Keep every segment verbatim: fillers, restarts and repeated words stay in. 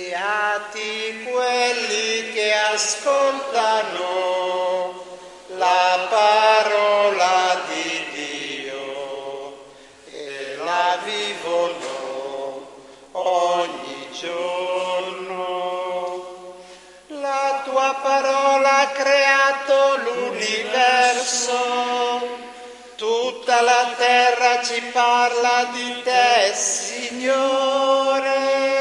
Beati quelli che ascoltano la parola di Dio e la vivono ogni giorno. La tua parola ha creato l'universo, tutta la terra ci parla di te, Signore.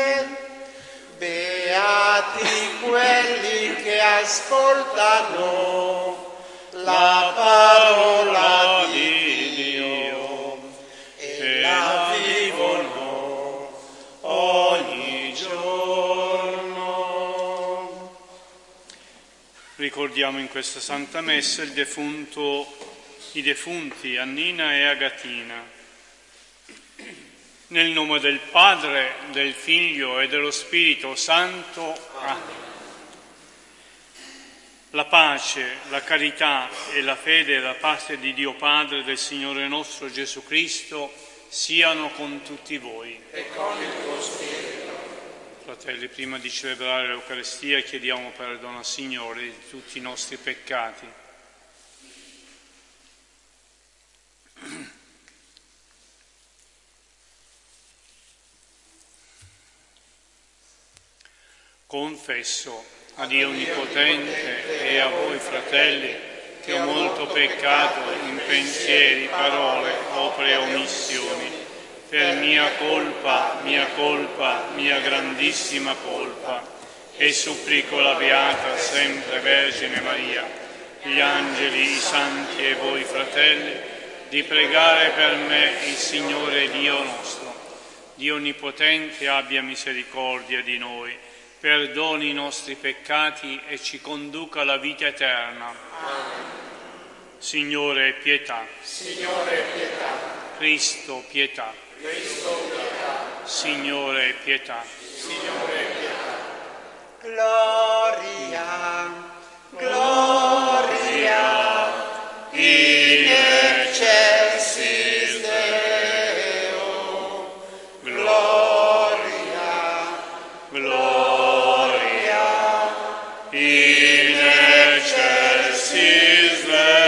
Beati quelli che ascoltano la parola di Dio e la vivono ogni giorno. Ricordiamo in questa Santa Messa il defunto, i defunti Annina e Agatina. Nel nome del Padre, del Figlio e dello Spirito Santo. Amen. La pace, la carità e la fede da parte di Dio Padre, del Signore nostro Gesù Cristo, siano con tutti voi. E con il tuo Spirito. Fratelli, prima di celebrare l'Eucaristia chiediamo perdono al Signore di tutti i nostri peccati. Confesso a Dio Onnipotente e a voi, fratelli, che ho molto peccato in pensieri, parole, opere e omissioni, per mia colpa, mia colpa, mia grandissima colpa, e supplico la Beata sempre Vergine Maria, gli angeli, i santi e voi, fratelli, di pregare per me il Signore Dio nostro. Dio Onnipotente abbia misericordia di noi, perdoni i nostri peccati e ci conduca alla vita eterna. Amen. Signore, pietà. Signore, pietà. Cristo, pietà. Cristo, pietà. Signore, pietà. Signore, pietà. Gloria, gloria, in excelsis Deo. Gloria, gloria. In excelsis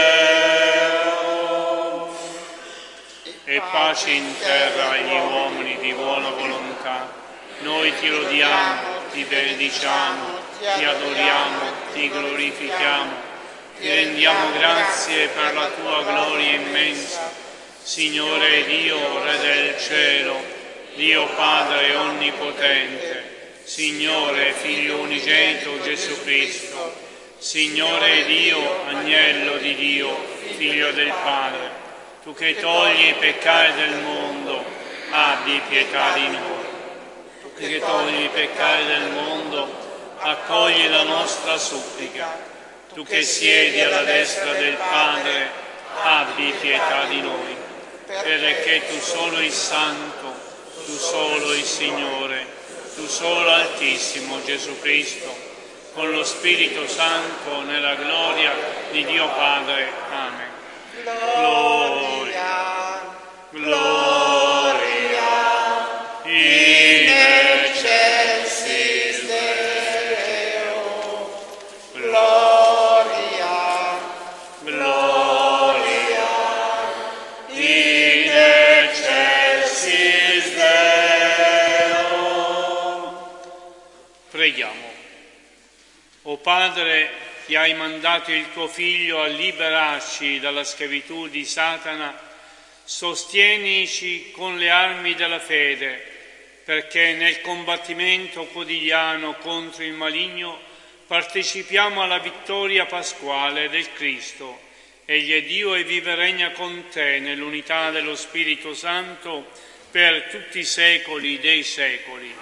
Deo. E pace in terra agli uomini di buona volontà. Noi ti lodiamo, ti benediciamo, ti adoriamo, ti glorifichiamo, ti rendiamo grazie per la tua gloria immensa. Signore Dio, Re del cielo, Dio Padre onnipotente, Signore, Figlio unigenito Gesù Cristo, Signore Dio, Agnello di Dio, Figlio del Padre, tu che togli i peccati del mondo, abbi pietà di noi. Tu che togli i peccati del mondo, accogli la nostra supplica. Tu che siedi alla destra del Padre, abbi pietà di noi. Perché tu solo il Santo, tu solo il Signore, tu solo Altissimo Gesù Cristo, con lo Spirito Santo, nella gloria di Dio Padre. Amen. Gloria, Gloria, in excelsis Deo. Gloria, gloria, in excelsis Deo. Preghiamo. O Padre, che hai mandato il tuo Figlio a liberarci dalla schiavitù di Satana, sostienici con le armi della fede, perché nel combattimento quotidiano contro il maligno partecipiamo alla vittoria pasquale del Cristo. Egli è Dio e vive e regna con te nell'unità dello Spirito Santo per tutti i secoli dei secoli.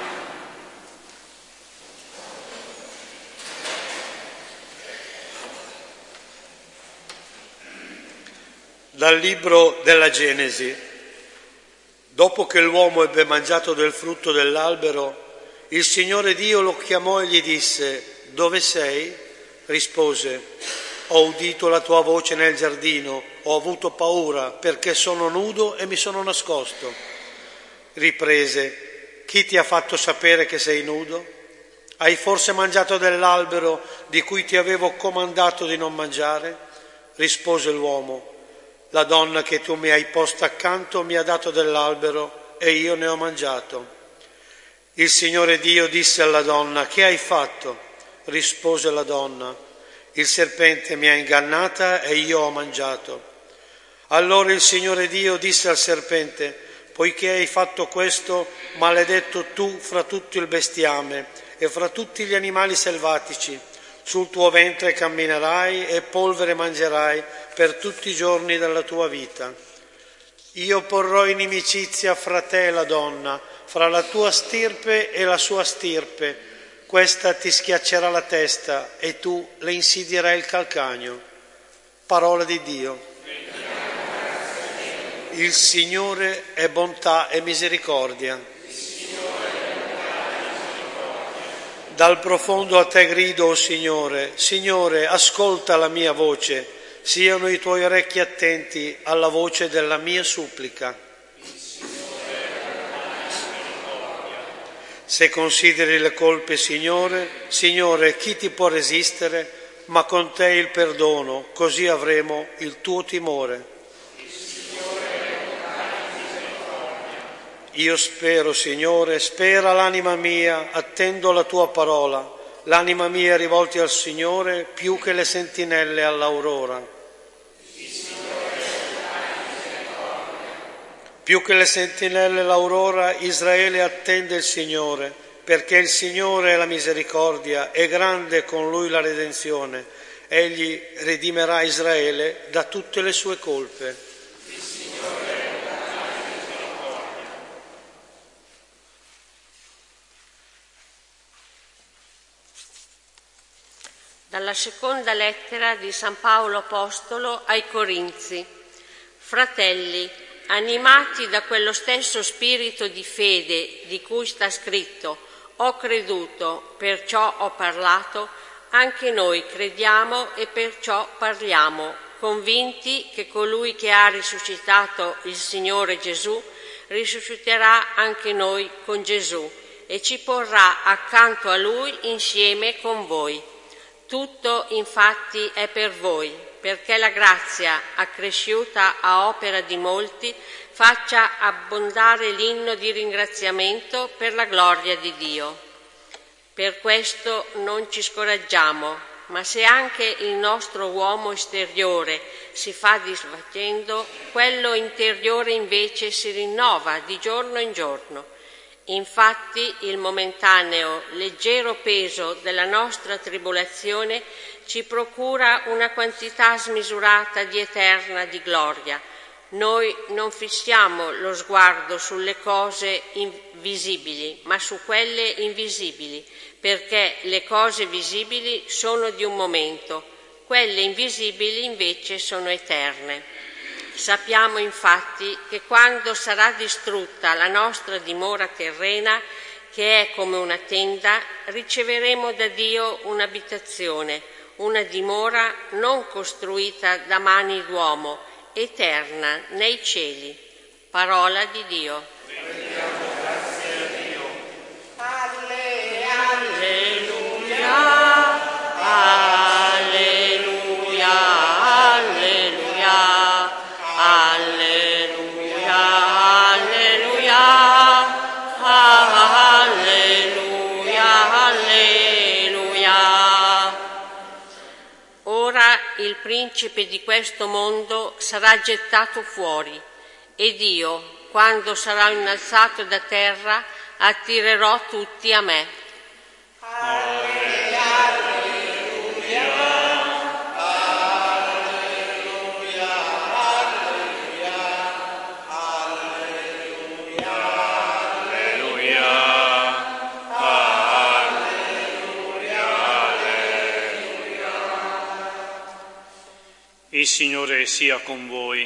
Dal libro della Genesi. Dopo che l'uomo ebbe mangiato del frutto dell'albero, il Signore Dio lo chiamò e gli disse: «Dove sei?» Rispose: «Ho udito la tua voce nel giardino, ho avuto paura perché sono nudo e mi sono nascosto». Riprese: «Chi ti ha fatto sapere che sei nudo?» Hai forse mangiato dell'albero di cui ti avevo comandato di non mangiare? Rispose l'uomo: la donna che tu mi hai posta accanto mi ha dato dell'albero e io ne ho mangiato. Il Signore Dio disse alla donna: che hai fatto? Rispose la donna: il serpente mi ha ingannata e io ho mangiato. Allora il Signore Dio disse al serpente: poiché hai fatto questo, maledetto tu fra tutto il bestiame e fra tutti gli animali selvatici. Sul tuo ventre camminerai e polvere mangerai per tutti i giorni della tua vita. Io porrò inimicizia fra te e la donna, fra la tua stirpe e la sua stirpe. Questa ti schiaccerà la testa e tu le insidierai il calcagno. Parola di Dio. Il Signore è bontà e misericordia. Dal profondo a te grido, o Signore. Signore, ascolta la mia voce. Siano i tuoi orecchi attenti alla voce della mia supplica. Se consideri le colpe, Signore, Signore, chi ti può resistere? Ma con te il perdono, così avremo il tuo timore. Io spero, Signore, spera l'anima mia, attendo la tua parola. L'anima mia è rivolta al Signore più che le sentinelle all'aurora. Più che le sentinelle all'aurora, Israele attende il Signore, perché il Signore è la misericordia, è grande con Lui la redenzione. Egli redimerà Israele da tutte le sue colpe. Dalla seconda lettera di San Paolo Apostolo ai Corinzi. Fratelli, animati da quello stesso spirito di fede di cui sta scritto: ho creduto, perciò ho parlato, anche noi crediamo e perciò parliamo, convinti che colui che ha risuscitato il Signore Gesù risusciterà anche noi con Gesù e ci porrà accanto a Lui insieme con voi. Tutto infatti è per voi, perché la grazia, accresciuta a opera di molti, faccia abbondare l'inno di ringraziamento per la gloria di Dio. Per questo non ci scoraggiamo, ma se anche il nostro uomo esteriore si fa disfacendo, quello interiore invece si rinnova di giorno in giorno. Infatti il momentaneo, leggero peso della nostra tribolazione ci procura una quantità smisurata di eterna di gloria. Noi non fissiamo lo sguardo sulle cose invisibili, ma su quelle invisibili, perché le cose visibili sono di un momento, quelle invisibili invece sono eterne. Sappiamo infatti che quando sarà distrutta la nostra dimora terrena, che è come una tenda, riceveremo da Dio un'abitazione, una dimora non costruita da mani d'uomo, eterna nei cieli. Parola di Dio. Il principe di questo mondo sarà gettato fuori ed io, quando sarò innalzato da terra, attirerò tutti a me. Alleluia, alleluia, alleluia, alleluia, alleluia, Il Signore sia con voi.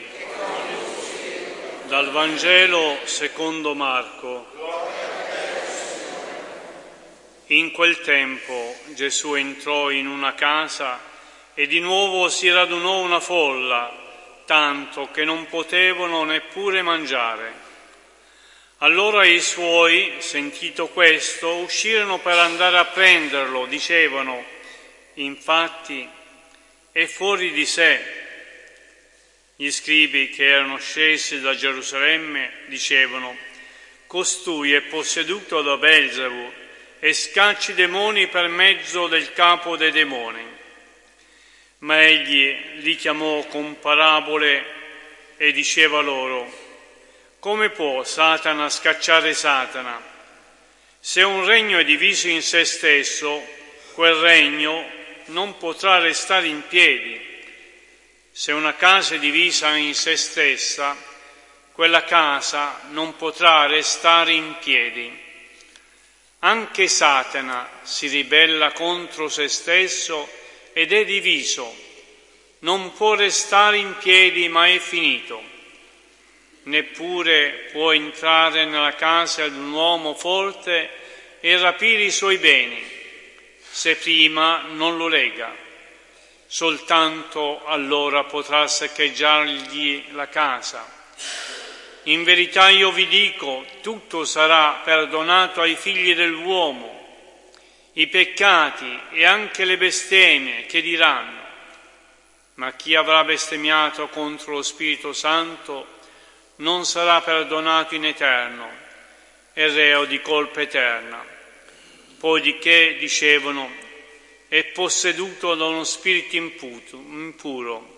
Dal Vangelo secondo Marco. In quel tempo Gesù entrò in una casa e di nuovo si radunò una folla, tanto che non potevano neppure mangiare. Allora i suoi, sentito questo, uscirono per andare a prenderlo. Dicevano, infatti, è fuori di sé. Gli scribi che erano scesi da Gerusalemme dicevano, costui è posseduto da Belzebu e scaccia i demoni per mezzo del capo dei demoni. Ma egli li chiamò con parabole e diceva loro, come può Satana scacciare Satana? Se un regno è diviso in se stesso, quel regno non potrà restare in piedi. Se una casa è divisa in se stessa, quella casa non potrà restare in piedi. Anche Satana si ribella contro se stesso ed è diviso. Non può restare in piedi, ma è finito. Neppure può entrare nella casa di un uomo forte e rapire i suoi beni, se prima non lo lega. Soltanto allora potrà saccheggiargli la casa. In verità io vi dico, tutto sarà perdonato ai figli dell'uomo, i peccati e anche le bestemmie che diranno. Ma chi avrà bestemmiato contro lo Spirito Santo non sarà perdonato in eterno, è reo di colpa eterna. Poi di che dicevano, è posseduto da uno spirito impuro.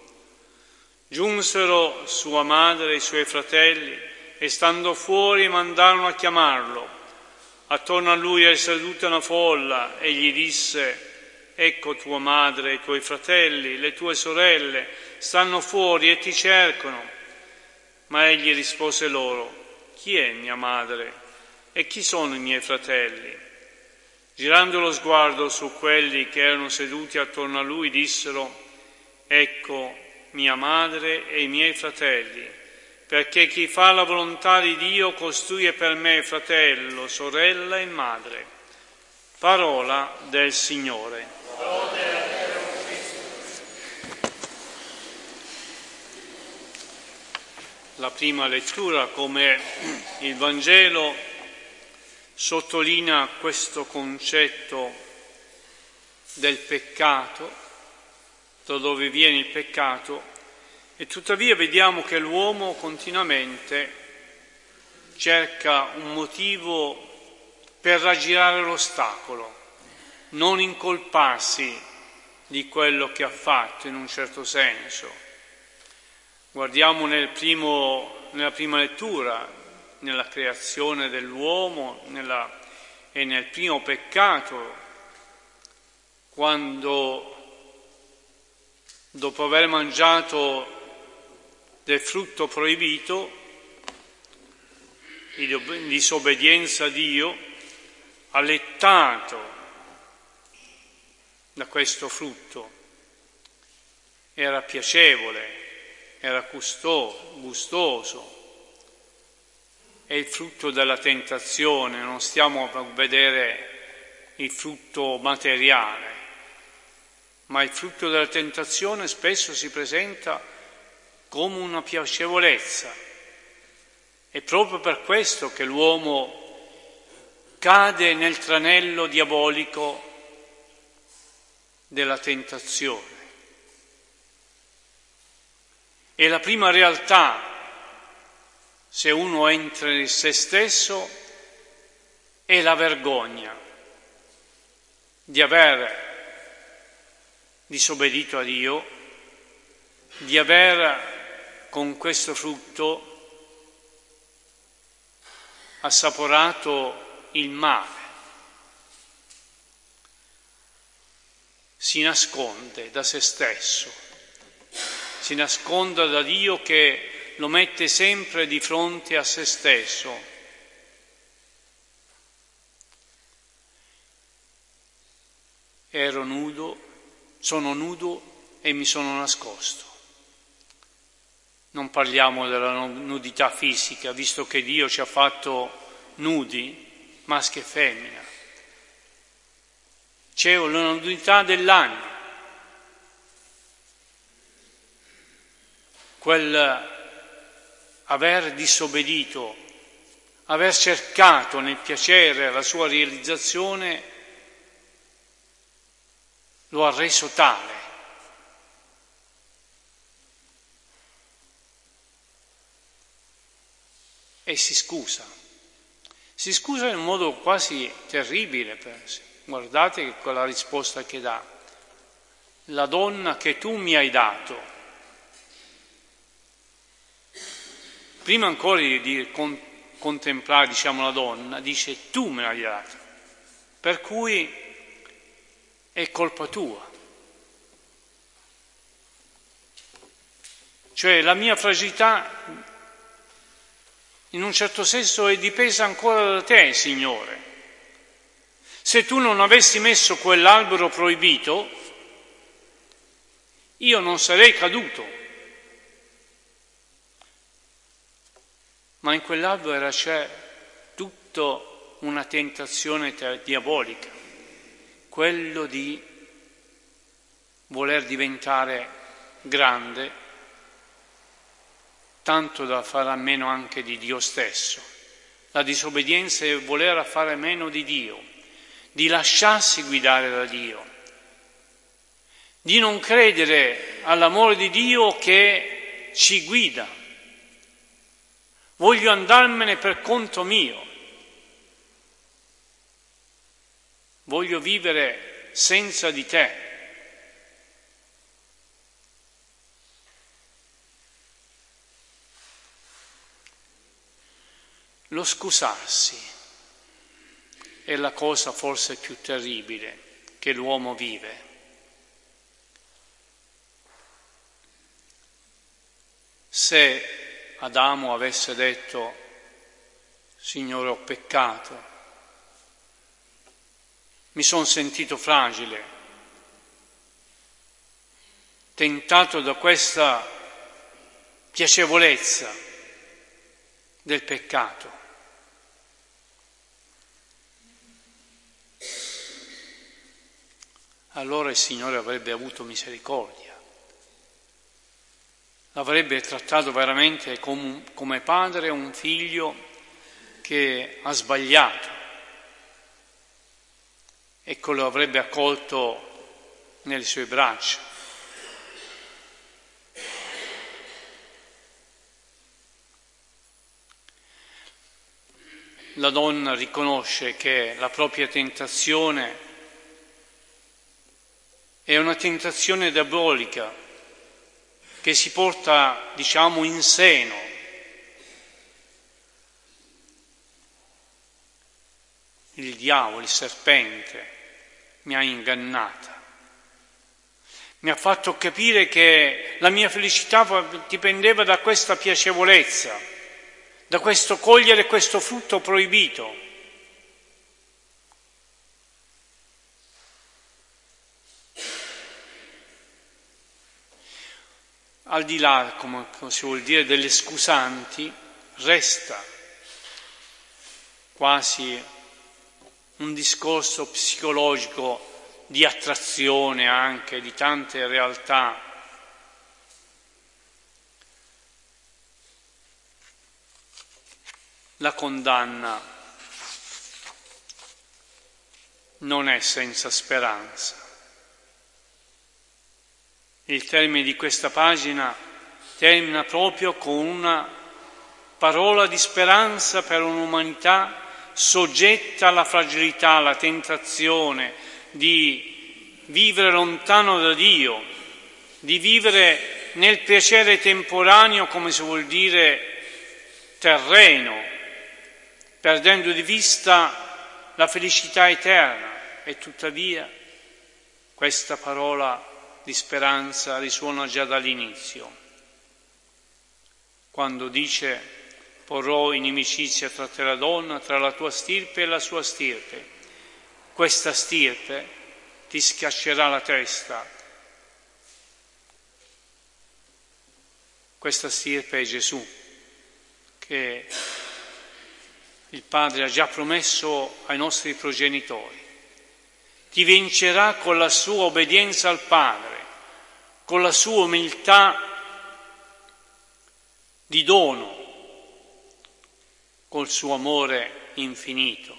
Giunsero sua madre e i suoi fratelli e stando fuori mandarono a chiamarlo. Attorno a lui era seduta una folla e gli disse, ecco tua madre e i tuoi fratelli, le tue sorelle stanno fuori e ti cercano. Ma egli rispose loro, chi è mia madre e chi sono i miei fratelli? Girando lo sguardo su quelli che erano seduti attorno a lui, dissero, ecco mia madre e i miei fratelli, perché chi fa la volontà di Dio, costui è per me fratello, sorella e madre. Parola del Signore. La prima lettura, come il Vangelo, sottolinea questo concetto del peccato, da dove viene il peccato, e tuttavia vediamo che l'uomo continuamente cerca un motivo per raggirare l'ostacolo, non incolparsi di quello che ha fatto in un certo senso. Guardiamo nel primo, nella prima lettura, nella creazione dell'uomo nella, e nel primo peccato, quando dopo aver mangiato del frutto proibito, in disobbedienza a Dio, allettato da questo frutto, era piacevole, era gustoso, gustoso, è il frutto della tentazione, non stiamo a vedere il frutto materiale, ma il frutto della tentazione spesso si presenta come una piacevolezza. È proprio per questo che l'uomo cade nel tranello diabolico della tentazione. E la prima realtà, se uno entra in se stesso, è la vergogna di aver disobbedito a Dio, di aver con questo frutto assaporato il male. Si nasconde da se stesso, si nasconde da Dio che lo mette sempre di fronte a se stesso. Ero nudo, sono nudo e mi sono nascosto. Non parliamo della nudità fisica, visto che Dio ci ha fatto nudi, maschio e femmina. C'è una nudità dell'anima, quel aver disobbedito aver cercato nel piacere la sua realizzazione lo ha reso tale. E si scusa. Si scusa in un modo quasi terribile. Guardate che quella risposta che dà. La donna che tu mi hai dato. Prima ancora di, di con, contemplare, diciamo, la donna, dice tu me l'hai dato. Per cui è colpa tua. Cioè la mia fragilità in un certo senso è dipesa ancora da te, Signore. Se tu non avessi messo quell'albero proibito, io non sarei caduto. Ma in quell'albero era c'è tutta una tentazione diabolica, quello di voler diventare grande, tanto da fare a meno anche di Dio stesso. La disobbedienza è voler fare meno di Dio, di lasciarsi guidare da Dio, di non credere all'amore di Dio che ci guida. Voglio andarmene per conto mio, voglio vivere senza di te. Lo scusarsi è la cosa forse più terribile che l'uomo vive. Se Adamo avesse detto, Signore, ho peccato, mi sono sentito fragile, tentato da questa piacevolezza del peccato, allora il Signore avrebbe avuto misericordia, l'avrebbe trattato veramente com- come padre un figlio che ha sbagliato, e lo avrebbe accolto nelle sue braccia. La donna riconosce che la propria tentazione è una tentazione diabolica che si porta, diciamo, in seno. Il diavolo, il serpente, mi ha ingannata. Mi ha fatto capire che la mia felicità dipendeva da questa piacevolezza, da questo cogliere questo frutto proibito. Al di là, come si vuol dire, delle scusanti, resta quasi un discorso psicologico di attrazione anche di tante realtà. La condanna non è senza speranza. Il termine di questa pagina termina proprio con una parola di speranza per un'umanità soggetta alla fragilità, alla tentazione di vivere lontano da Dio, di vivere nel piacere temporaneo, come si vuol dire terreno, perdendo di vista la felicità eterna. E tuttavia questa parola di speranza risuona già dall'inizio, quando dice: porrò inimicizia tra te e la donna, tra la tua stirpe e la sua stirpe. Questa stirpe ti schiaccerà la testa. Questa stirpe è Gesù, che il Padre ha già promesso ai nostri progenitori. Ti vincerà con la sua obbedienza al Padre, con la sua umiltà di dono, col suo amore infinito.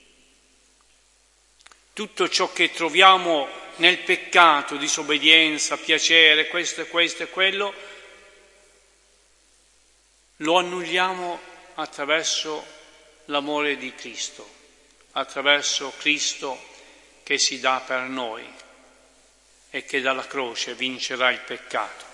Tutto ciò che troviamo nel peccato, disobbedienza, piacere, questo e questo e quello, lo annulliamo attraverso l'amore di Cristo, attraverso Cristo che si dà per noi e che dalla croce vincerà il peccato.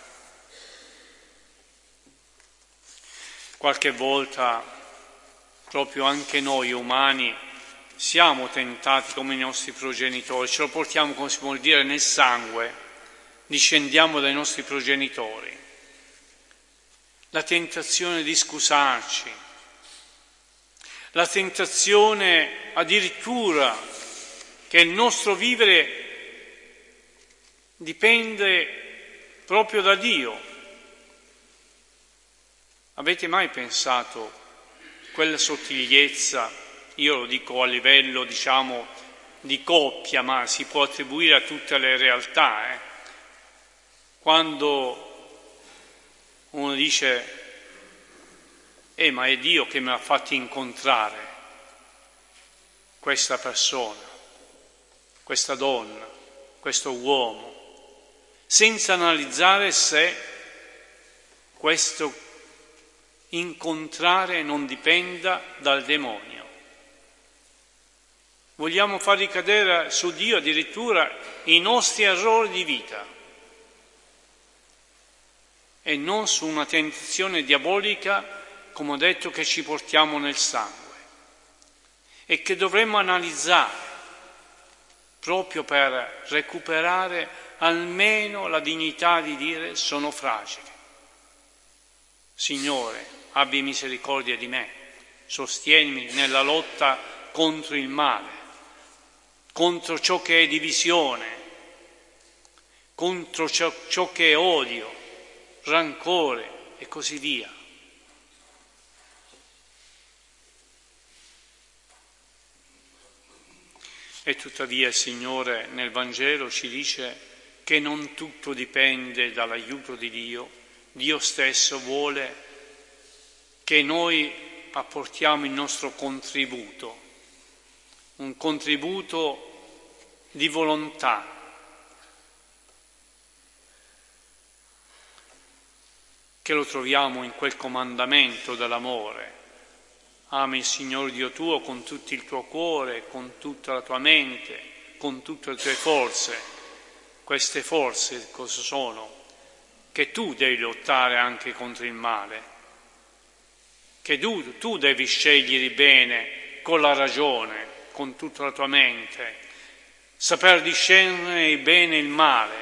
Qualche volta, proprio anche noi umani, siamo tentati come i nostri progenitori, ce lo portiamo, come si vuol dire, nel sangue, discendiamo dai nostri progenitori. La tentazione di scusarci, la tentazione addirittura che il nostro vivere dipende proprio da Dio. Avete mai pensato quella sottigliezza, io lo dico a livello, diciamo, di coppia, ma si può attribuire a tutte le realtà, eh? Quando uno dice, eh ma è Dio che mi ha fatto incontrare questa persona, questa donna, questo uomo, senza analizzare se questo incontrare non dipenda dal demonio. Vogliamo far ricadere su Dio addirittura i nostri errori di vita e non su una tentazione diabolica, come ho detto, che ci portiamo nel sangue e che dovremmo analizzare proprio per recuperare almeno la dignità di dire sono fragile. Signore, abbi misericordia di me, sostienimi nella lotta contro il male, contro ciò che è divisione, contro ciò, ciò che è odio, rancore e così via. E tuttavia il Signore nel Vangelo ci dice che non tutto dipende dall'aiuto di Dio. Dio stesso vuole che noi apportiamo il nostro contributo, un contributo di volontà, che lo troviamo in quel comandamento dell'amore. Ami il Signore Dio tuo con tutto il tuo cuore, con tutta la tua mente, con tutte le tue forze. Queste forze cosa sono? Che tu devi lottare anche contro il male, che tu, tu devi scegliere il bene con la ragione, con tutta la tua mente, saper discernere il bene e il male.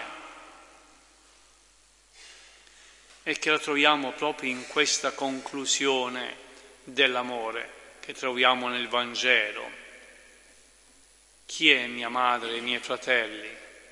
E che la troviamo proprio in questa conclusione dell'amore che troviamo nel Vangelo. Chi è mia madre e i miei fratelli?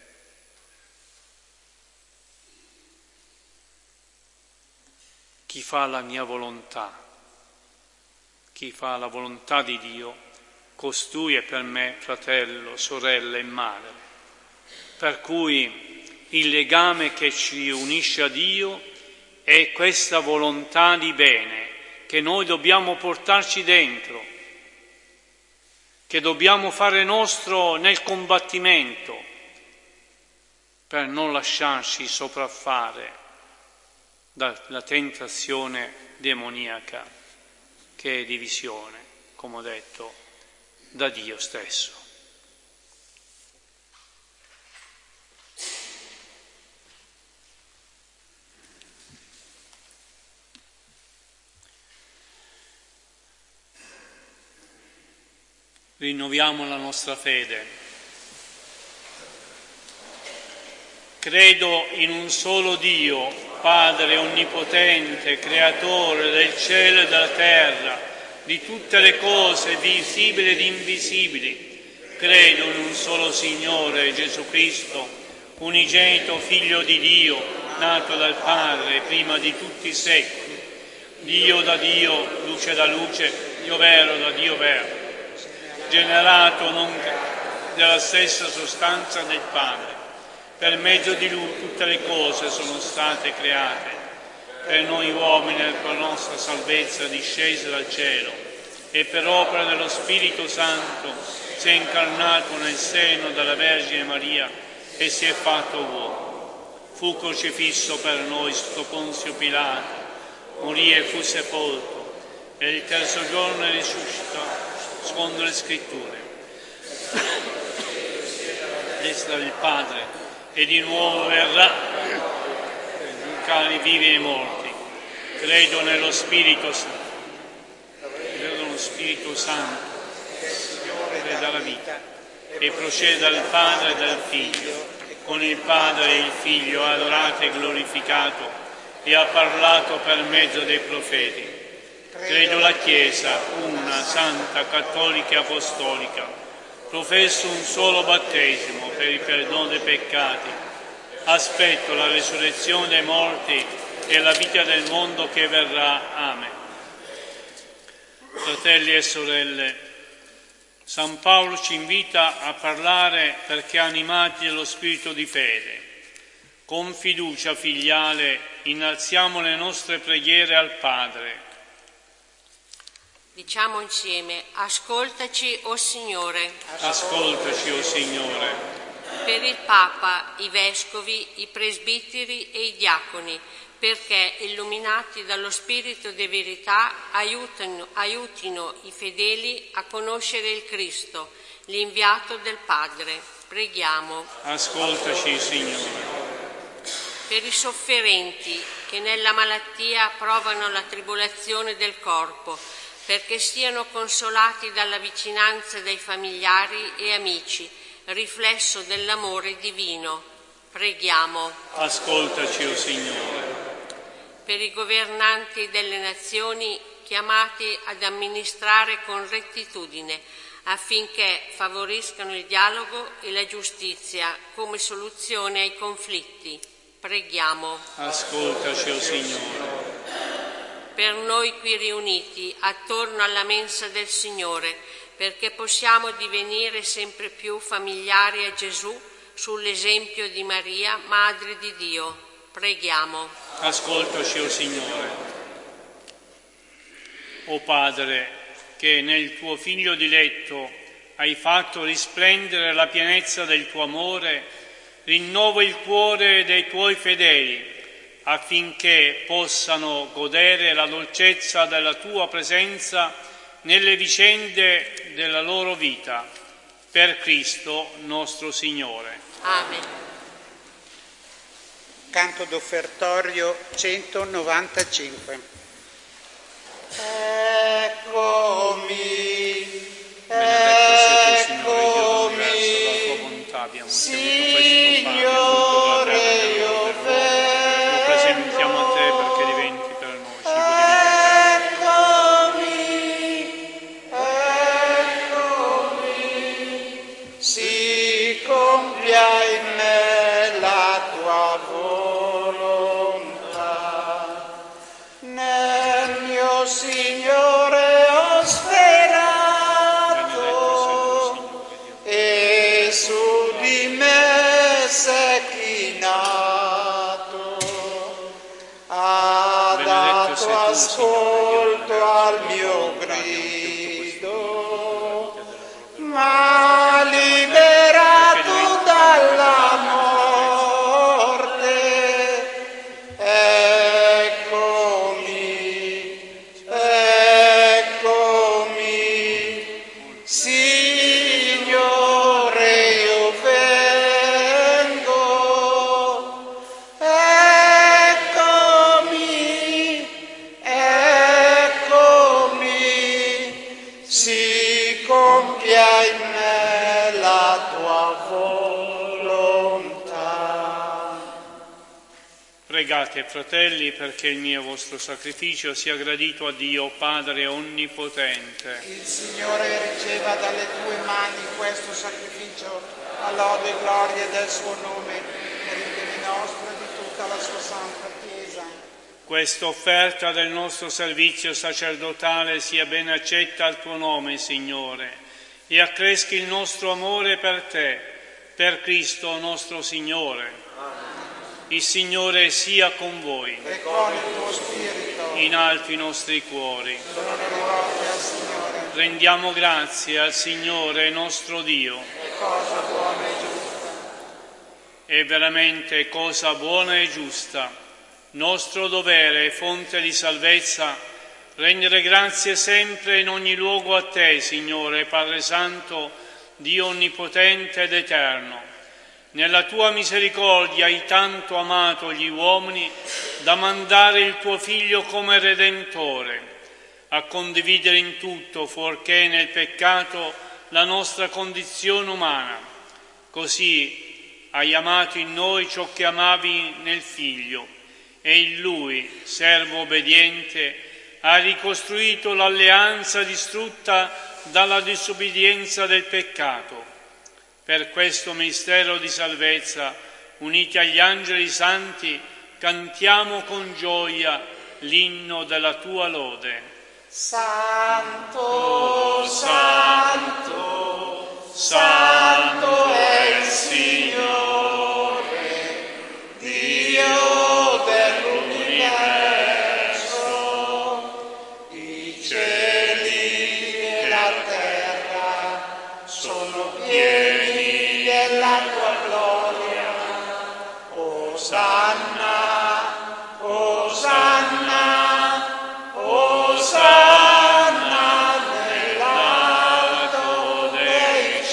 Chi fa la mia volontà, chi fa la volontà di Dio, costui è per me fratello, sorella e madre. Per cui il legame che ci unisce a Dio è questa volontà di bene che noi dobbiamo portarci dentro, che dobbiamo fare nostro nel combattimento per non lasciarci sopraffare dalla tentazione demoniaca che è divisione, come ho detto, da Dio stesso. Rinnoviamo la nostra fede. Credo in un solo Dio, Padre onnipotente, creatore del cielo e della terra, di tutte le cose visibili ed invisibili. Credo in un solo Signore, Gesù Cristo, unigenito Figlio di Dio, nato dal Padre prima di tutti i secoli, Dio da Dio, luce da luce, Dio vero da Dio vero, generato non della stessa sostanza del Padre. Per mezzo di Lui tutte le cose sono state create, per noi uomini per la nostra salvezza discese dal cielo, e per opera dello Spirito Santo si è incarnato nel seno della Vergine Maria e si è fatto uomo. Fu crocifisso per noi sotto Ponzio Pilato, morì e fu sepolto, e il terzo giorno risuscitò, secondo le Scritture. Destra del Padre, e di nuovo verrà per giudicare i vivi e i morti. Credo nello Spirito Santo. Credo nello Spirito Santo, che dà la vita, e procede dal Padre e dal Figlio, con il Padre e il Figlio adorato e glorificato, e ha parlato per mezzo dei profeti. Credo la Chiesa, una, santa, cattolica e apostolica. Professo un solo battesimo per il perdono dei peccati. Aspetto la resurrezione dei morti e la vita del mondo che verrà. Amen. Fratelli e sorelle, San Paolo ci invita a parlare perché animati dallo spirito di fede. Con fiducia filiale innalziamo le nostre preghiere al Padre. Diciamo insieme: ascoltaci, o Signore. Ascoltaci, o Signore. Per il Papa, i Vescovi, i Presbiteri e i Diaconi, perché, illuminati dallo Spirito di verità, aiutino, aiutino i fedeli a conoscere il Cristo, l'inviato del Padre. Preghiamo. Ascoltaci, Signore. Per i sofferenti che nella malattia provano la tribolazione del corpo, perché siano consolati dalla vicinanza dei familiari e amici, riflesso dell'amore divino. Preghiamo. Ascoltaci, o Signore. Per i governanti delle nazioni chiamati ad amministrare con rettitudine, affinché favoriscano il dialogo e la giustizia come soluzione ai conflitti. Preghiamo. Ascoltaci, o Signore. Per noi qui riuniti attorno alla mensa del Signore, perché possiamo divenire sempre più familiari a Gesù sull'esempio di Maria, Madre di Dio. Preghiamo. Ascoltaci, o Signore. O Padre, che nel tuo Figlio diletto hai fatto risplendere la pienezza del tuo amore, rinnova il cuore dei tuoi fedeli, affinché possano godere la dolcezza della tua presenza nelle vicende della loro vita. Per Cristo nostro Signore. Amen. Canto d'offertorio centonovantacinque. Eccomi, Benedetto sei tu, Signore, Dio d'universo, la tua bontà abbiamo ottenuto questo pane, frutto della terra e io del vero. Lo presentiamo a te perché diventi per noi cibo di vita eterna. eccomi, si compia in me la tua volontà. Nel mio Signore ho sperato e su di me sei chinato. Ha dato ascolto al mio grido, m'ha liberato dalla morte. Eccomi, eccomi, Signore, io vengo. Eccomi, eccomi, si compia in me la tua volontà. Pregate, fratelli, perché il mio e vostro sacrificio sia gradito a Dio Padre Onnipotente. Il Signore riceva dalle tue mani questo sacrificio a lode e gloria del suo nome, per il bene nostro e di tutta la sua santa Chiesa. Questa offerta del nostro servizio sacerdotale sia ben accetta al tuo nome, Signore, e accreschi il nostro amore per te, per Cristo nostro Signore. Il Signore sia con voi. E con il tuo spirito In alto i nostri cuori. sono rivolti al Signore. rendiamo grazie al Signore nostro Dio. È cosa buona e giusta. È veramente cosa buona e giusta, nostro dovere e fonte di salvezza, rendere grazie sempre in ogni luogo a Te, Signore, Padre Santo, Dio onnipotente ed eterno. Nella Tua misericordia hai tanto amato gli uomini da mandare il Tuo Figlio come Redentore, a condividere in tutto, fuorché nel peccato, la nostra condizione umana. Così hai amato in noi ciò che amavi nel Figlio, e in Lui, servo obbediente, ha ricostruito l'alleanza distrutta dalla disobbedienza del peccato. Per questo mistero di salvezza, uniti agli angeli santi, cantiamo con gioia l'inno della Tua lode. Santo, santo, santo è il Signore, Dio dell'universo. I cieli e la terra sono pieni della Tua gloria. Osanna, Osanna, Osanna nell'alto dei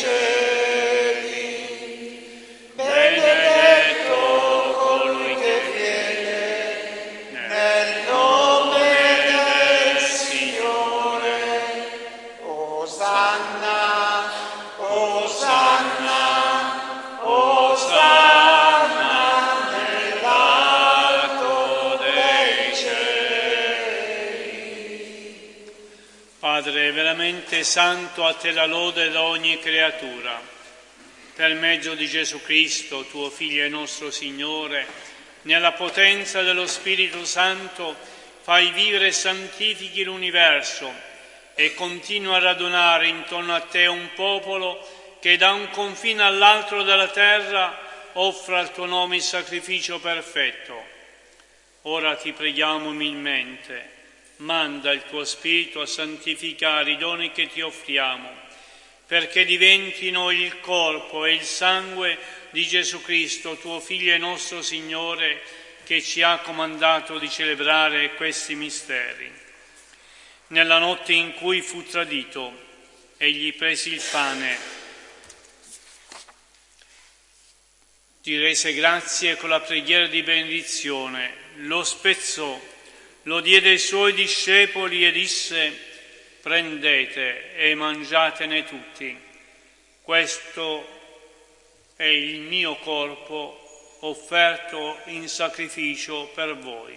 cieli. Benedetto colui che viene nel nome del Signore. Osanna, Osanna, Osanna nell'alto dei cieli. Padre veramente santo, a Te la lode da ogni creatura. Per mezzo di Gesù Cristo, Tuo Figlio e nostro Signore, nella potenza dello Spirito Santo, fai vivere e santifichi l'universo e continua a radunare intorno a Te un popolo che da un confine all'altro della terra offra al Tuo nome il sacrificio perfetto. Ora Ti preghiamo umilmente, manda il Tuo Spirito a santificare i doni che Ti offriamo, perché diventino il corpo e il sangue di Gesù Cristo, Tuo Figlio e nostro Signore, che ci ha comandato di celebrare questi misteri. Nella notte in cui fu tradito, egli prese il pane, ti rese grazie con la preghiera di benedizione, lo spezzò, lo diede ai Suoi discepoli e disse: prendete e mangiatene tutti. Questo è il mio corpo offerto in sacrificio per voi.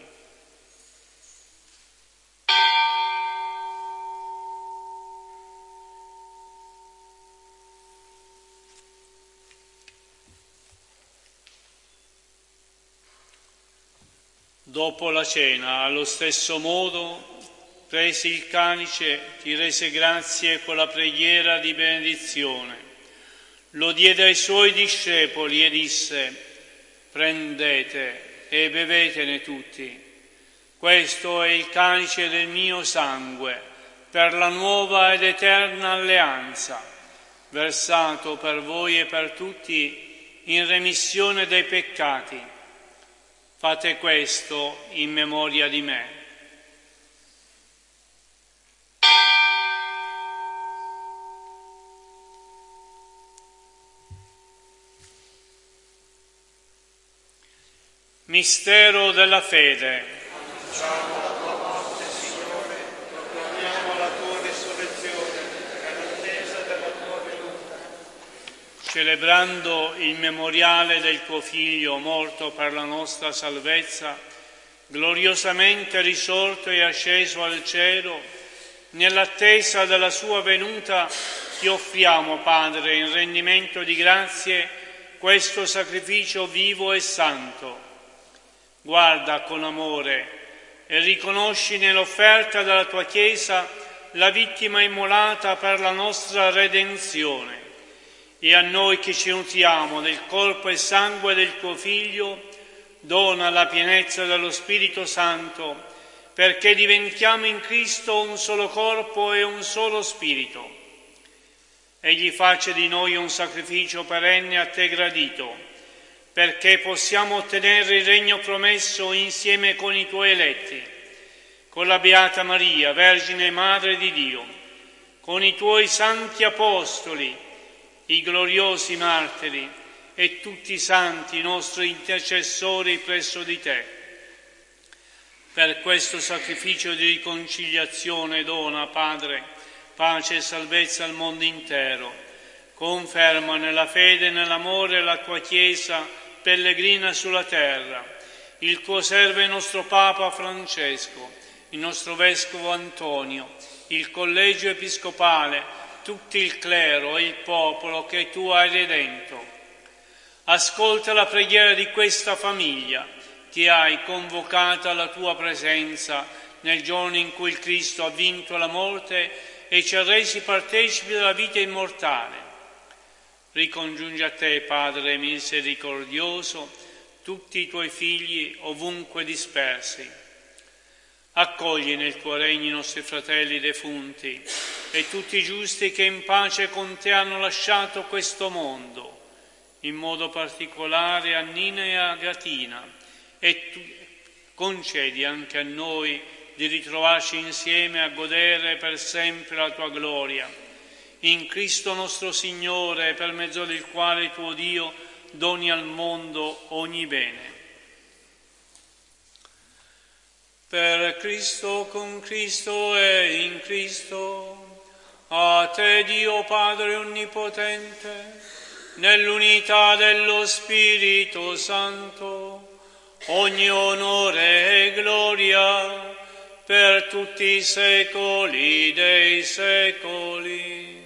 Dopo la cena, allo stesso modo, prese il calice, ti rese grazie con la preghiera di benedizione, lo diede ai Suoi discepoli e disse: prendete e bevetene tutti. Questo è il calice del mio sangue, per la nuova ed eterna alleanza, versato per voi e per tutti in remissione dei peccati. Fate questo in memoria di me. Mistero della fede. Annunciamo la Tua morte, Signore, proclamiamo la Tua risurrezione e l'attesa della Tua venuta. Celebrando il memoriale del Tuo Figlio morto per la nostra salvezza, gloriosamente risorto e asceso al cielo, nell'attesa della Sua venuta, Ti offriamo, Padre, in rendimento di grazie, questo sacrificio vivo e santo. Guarda con amore e riconosci nell'offerta della Tua Chiesa la vittima immolata per la nostra redenzione. E a noi che ci nutriamo del corpo e sangue del Tuo Figlio, dona la pienezza dello Spirito Santo, perché diventiamo in Cristo un solo corpo e un solo spirito. Egli faccia di noi un sacrificio perenne a te gradito, perché possiamo ottenere il regno promesso insieme con i tuoi eletti, con la Beata Maria, Vergine Madre di Dio, con i tuoi santi apostoli, i gloriosi martiri e tutti i santi nostri intercessori presso di te. Per questo sacrificio di riconciliazione dona, Padre, pace e salvezza al mondo intero. Conferma nella fede e nell'amore la tua Chiesa pellegrina sulla terra, il tuo servo e nostro Papa Francesco, il nostro Vescovo Antonio, il Collegio Episcopale, tutto il clero e il popolo che tu hai redento. Ascolta la preghiera di questa famiglia che hai convocata alla tua presenza nel giorno in cui il Cristo ha vinto la morte e ci ha resi partecipi della vita immortale. Ricongiungi a te, Padre misericordioso, tutti i tuoi figli ovunque dispersi. Accogli nel tuo regno i nostri fratelli defunti e tutti i giusti che in pace con te hanno lasciato questo mondo, in modo particolare a Nina e a Gatina, e tu concedi anche a noi di ritrovarci insieme a godere per sempre la tua gloria. In Cristo nostro Signore, per mezzo del quale tuo Dio doni al mondo ogni bene. Per Cristo, con Cristo e in Cristo, a te Dio Padre Onnipotente, nell'unità dello Spirito Santo, ogni onore e gloria per tutti i secoli dei secoli.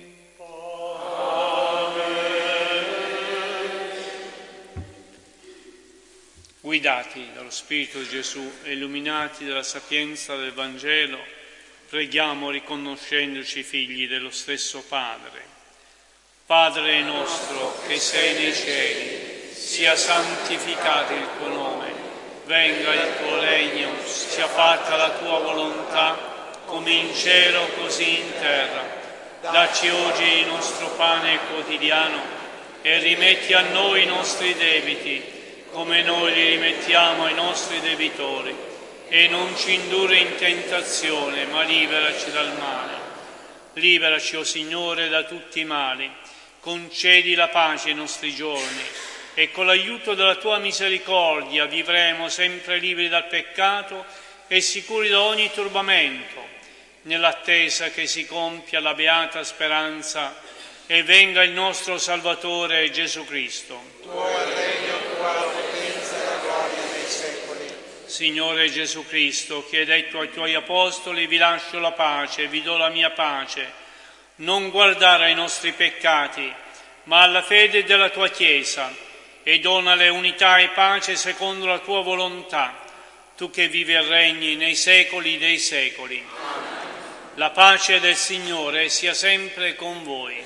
Guidati dallo Spirito di Gesù e illuminati dalla sapienza del Vangelo, preghiamo riconoscendoci figli dello stesso Padre. Padre nostro che sei nei cieli, sia santificato il tuo nome, venga il tuo regno, sia fatta la tua volontà, come in cielo così in terra. Dacci oggi il nostro pane quotidiano e rimetti a noi i nostri debiti, come noi li rimettiamo ai nostri debitori, e non ci indurre in tentazione, ma liberaci dal male. Liberaci, o Signore, da tutti i mali, concedi la pace ai nostri giorni, e con l'aiuto della tua misericordia vivremo sempre liberi dal peccato e sicuri da ogni turbamento, nell'attesa che si compia la beata speranza e venga il nostro Salvatore Gesù Cristo. Tuo è il regno, tua la potenza e la gloria nei secoli. Signore Gesù Cristo, che hai detto ai tuoi apostoli: vi lascio la pace, vi do la mia pace, non guardare ai nostri peccati, ma alla fede della tua Chiesa, e donale unità e pace secondo la tua volontà, tu che vivi e regni nei secoli dei secoli. Amen. La pace del Signore sia sempre con voi.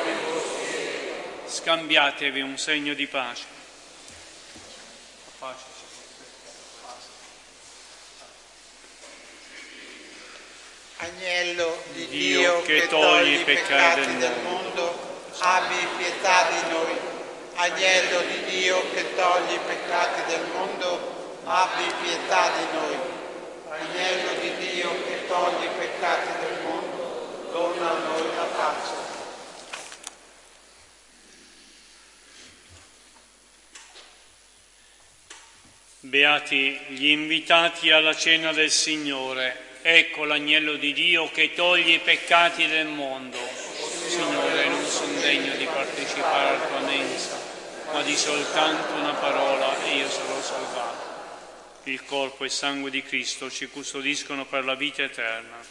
Scambiatevi un segno di pace. Pace. Agnello di Dio, Dio che che togli togli i i peccati peccati del mondo, abbi pietà di noi. Agnello di Dio che togli i peccati del mondo, abbi pietà di noi. Agnello di Dio che togli i peccati del mondo, dona a noi la pace. Beati gli invitati alla cena del Signore. Ecco l'agnello di Dio che toglie i peccati del mondo. Signore, non sono degno di partecipare alla tua mensa, ma di soltanto una parola e io sarò salvato. Il corpo e il sangue di Cristo ci custodiscono per la vita eterna.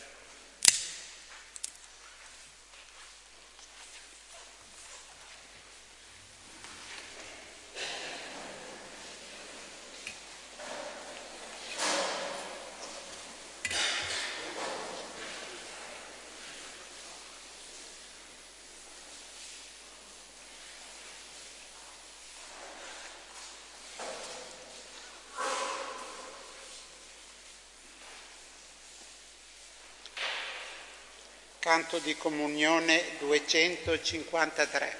canto di comunione duecentocinquantatré.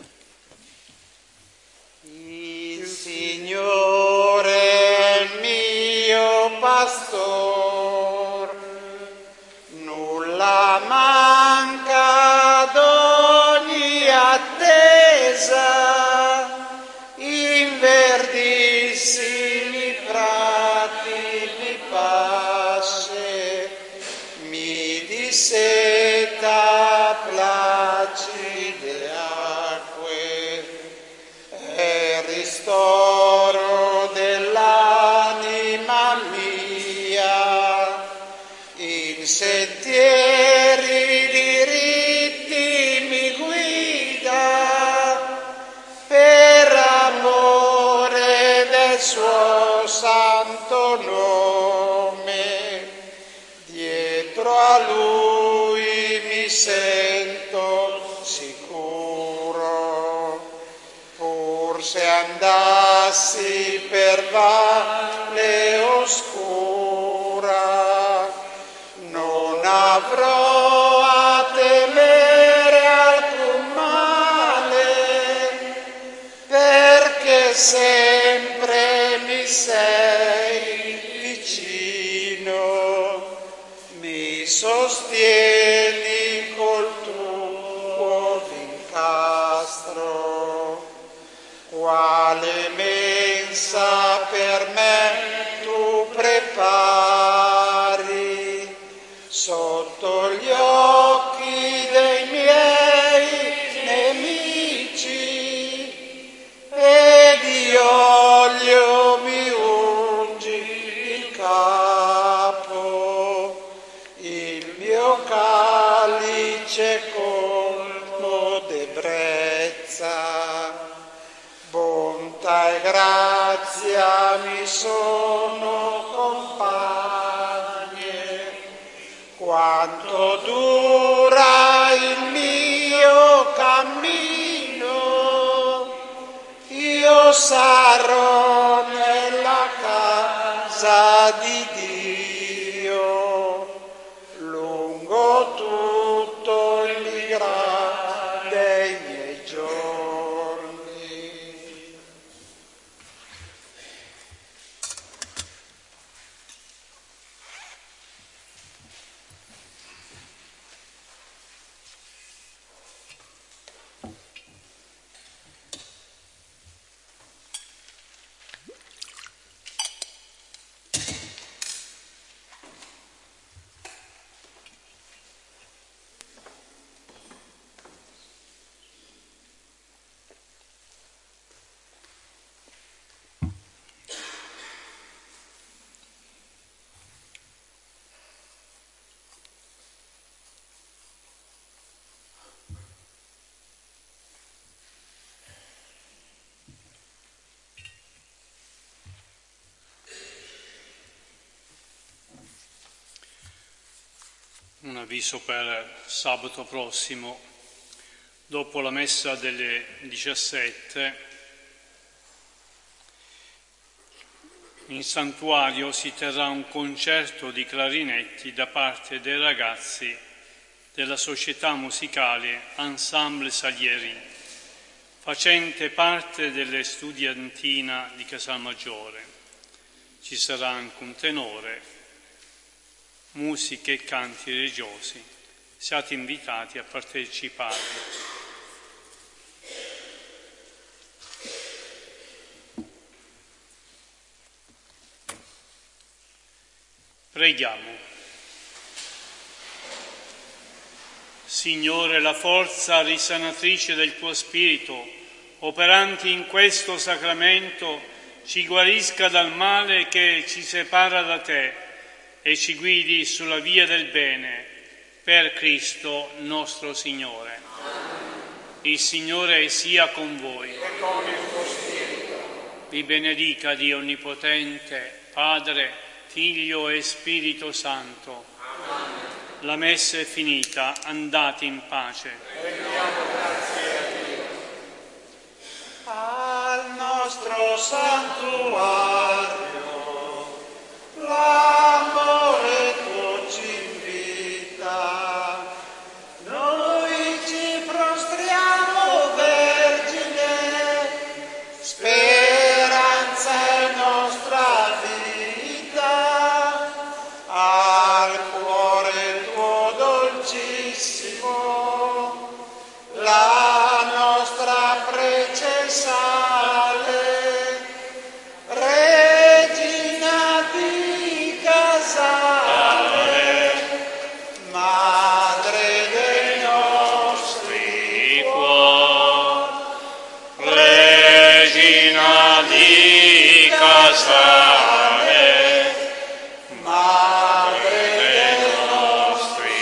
Il Signore è il mio pastor, nulla manca d'ogni attesa, in verdissimi prati mi pasce, mi disseta placide acque, è ristoro dell'anima mia, in sentieri diritti mi guida, per amore del suo santo nome, dietro a lui mi sento sicuro, pur se andassi per valle oscura, non avrò a temere alcun male, perché sempre mi sei vicino, mi sostieni col tuo vincastro, quale mensa per me tu prepari, sotto gli occhi dei miei nemici, e di olio mi ungi il capo, il mio calice colmo d'ebbrezza, bontà e grazia mi sono compagne, quanto dura il mio cammino, io sarò nella casa di Dio, lungo tutto il migrar dei miei giorni. Un avviso per sabato prossimo, dopo la messa delle diciassette, in santuario si terrà un concerto di clarinetti da parte dei ragazzi della società musicale Ensemble Salieri, facente parte delle studiantina di Casalmaggiore. Ci sarà anche un tenore, musiche e canti religiosi. Siate invitati a partecipare. Preghiamo. Signore, la forza risanatrice del tuo Spirito, operanti in questo sacramento, ci guarisca dal male che ci separa da te e ci guidi sulla via del bene, per Cristo nostro Signore. Il Signore sia con voi. E con il tuo spirito. Vi benedica Dio Onnipotente, Padre, Figlio e Spirito Santo. Amen. La messa è finita, andate in pace. Rendiamo grazie a Dio. Al nostro santuario l'amore tuo ci invita, di Casale, Madre dei nostri.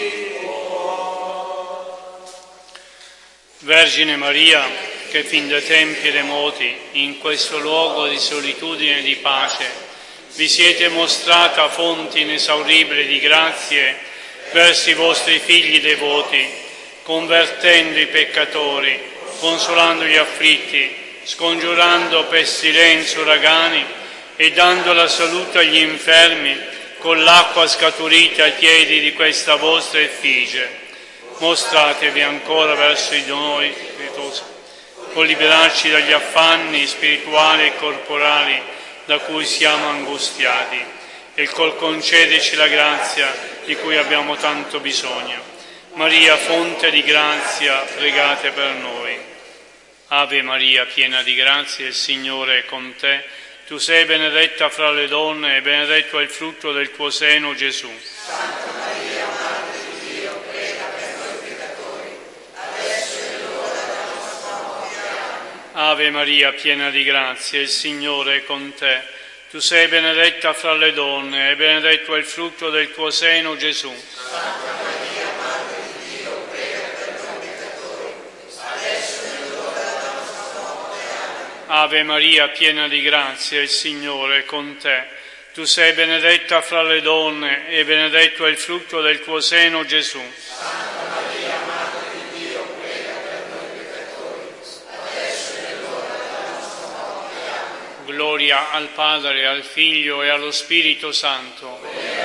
Vergine Maria, che fin da tempi remoti, in questo luogo di solitudine e di pace, vi siete mostrata fonte inesauribile di grazie verso i vostri figli devoti, convertendo i peccatori, consolando gli afflitti, scongiurando pestilenze, uragani e dando la salute agli infermi con l'acqua scaturita ai piedi di questa vostra effigie. Mostratevi ancora verso di noi, spiritosi, con liberarci dagli affanni spirituali e corporali da cui siamo angustiati e col concederci la grazia di cui abbiamo tanto bisogno. Maria, fonte di grazia, pregate per noi. Ave Maria, piena di grazia, il Signore è con te. Tu sei benedetta fra le donne e benedetto è il frutto del tuo seno, Gesù. Santa Maria, Madre di Dio, prega per noi peccatori, adesso è l'ora della nostra morte. Amen. Ave Maria, piena di grazia, il Signore è con te. Tu sei benedetta fra le donne e benedetto è il frutto del tuo seno, Gesù. Santa Maria, Madre di Dio, prega per noi peccatori, adesso è l'ora della nostra morte. Amen. Ave Maria, piena di grazia, il Signore è con te. Tu sei benedetta fra le donne e benedetto è il frutto del tuo seno, Gesù. Santa Maria, Madre di Dio, prega per noi peccatori, adesso è l'ora della nostra morte. Amen. Gloria al Padre, al Figlio e allo Spirito Santo.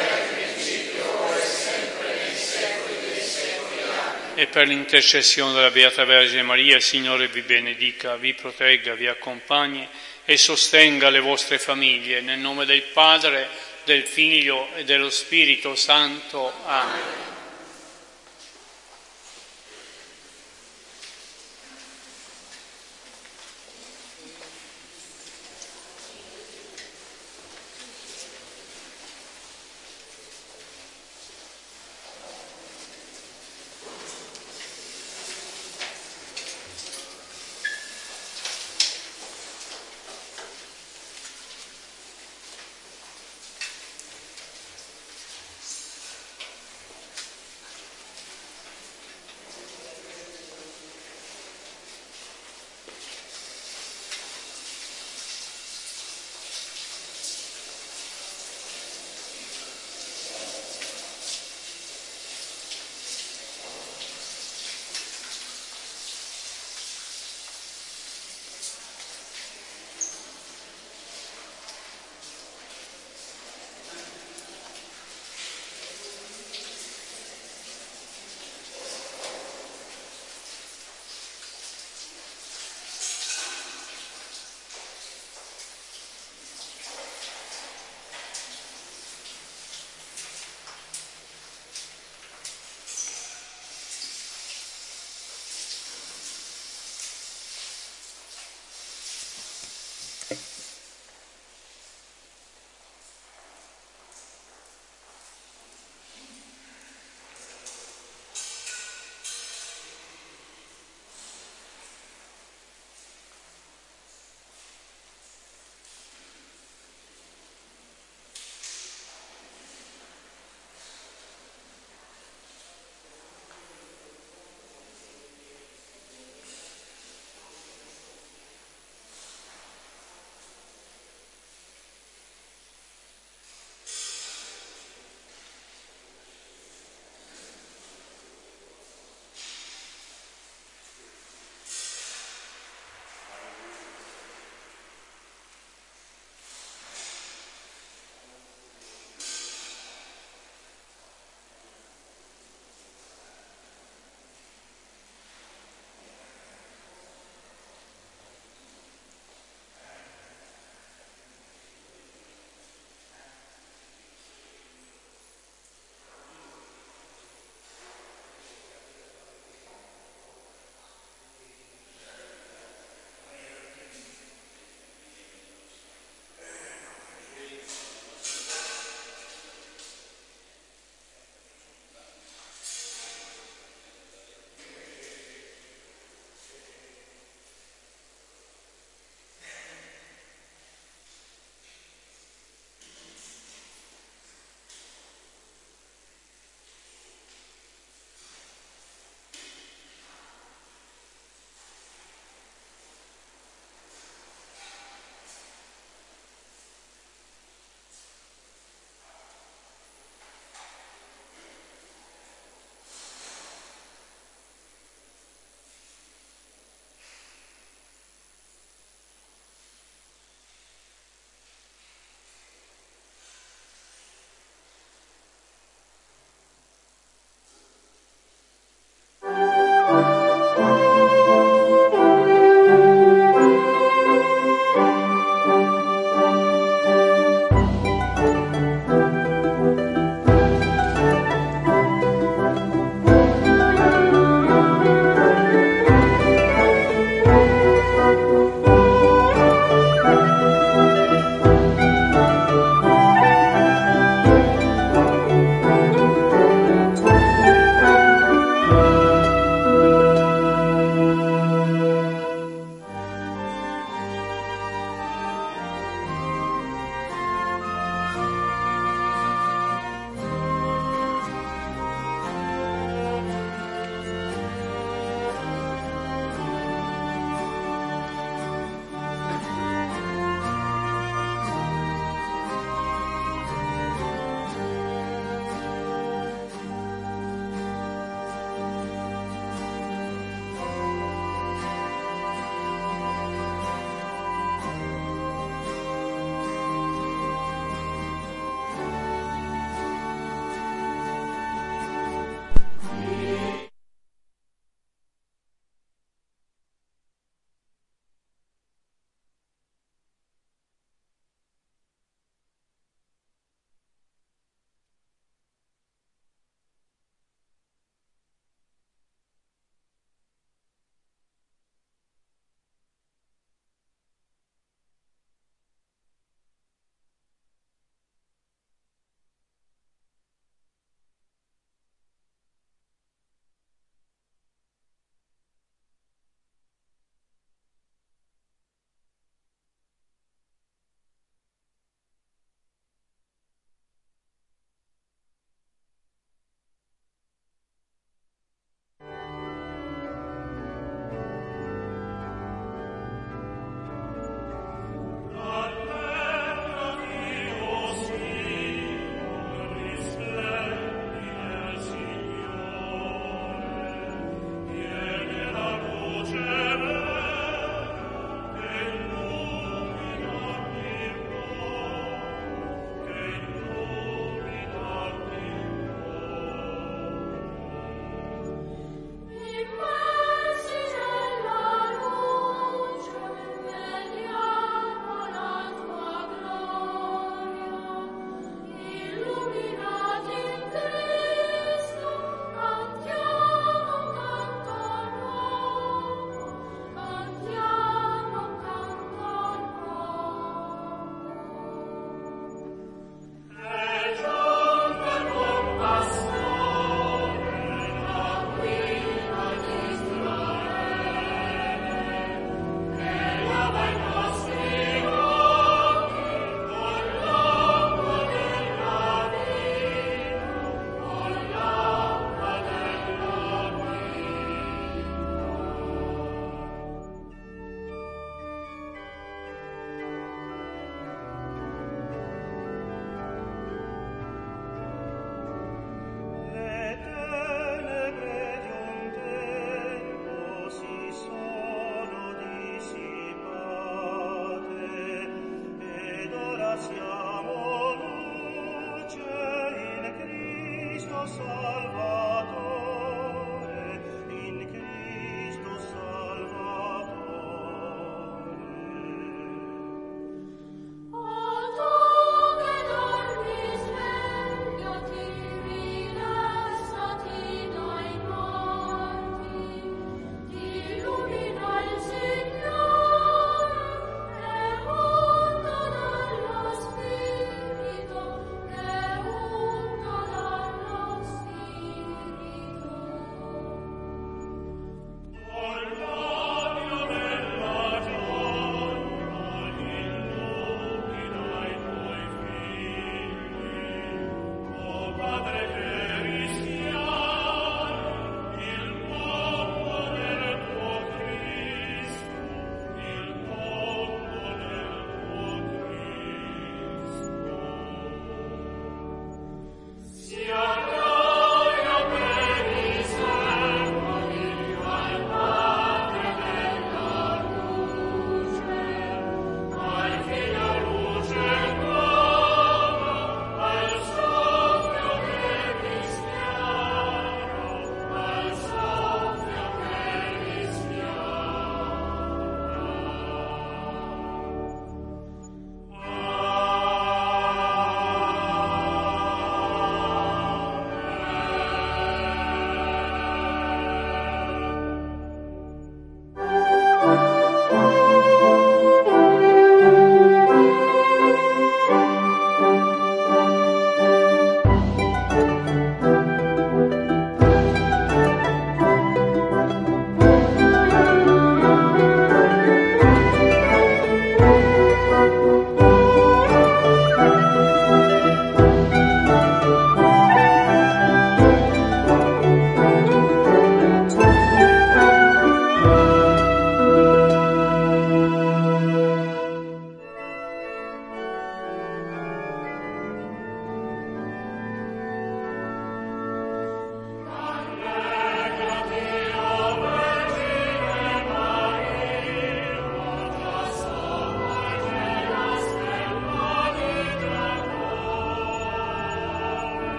E per l'intercessione della Beata Vergine Maria, il Signore vi benedica, vi protegga, vi accompagni e sostenga le vostre famiglie. Nel nome del Padre, del Figlio e dello Spirito Santo. Amen. passione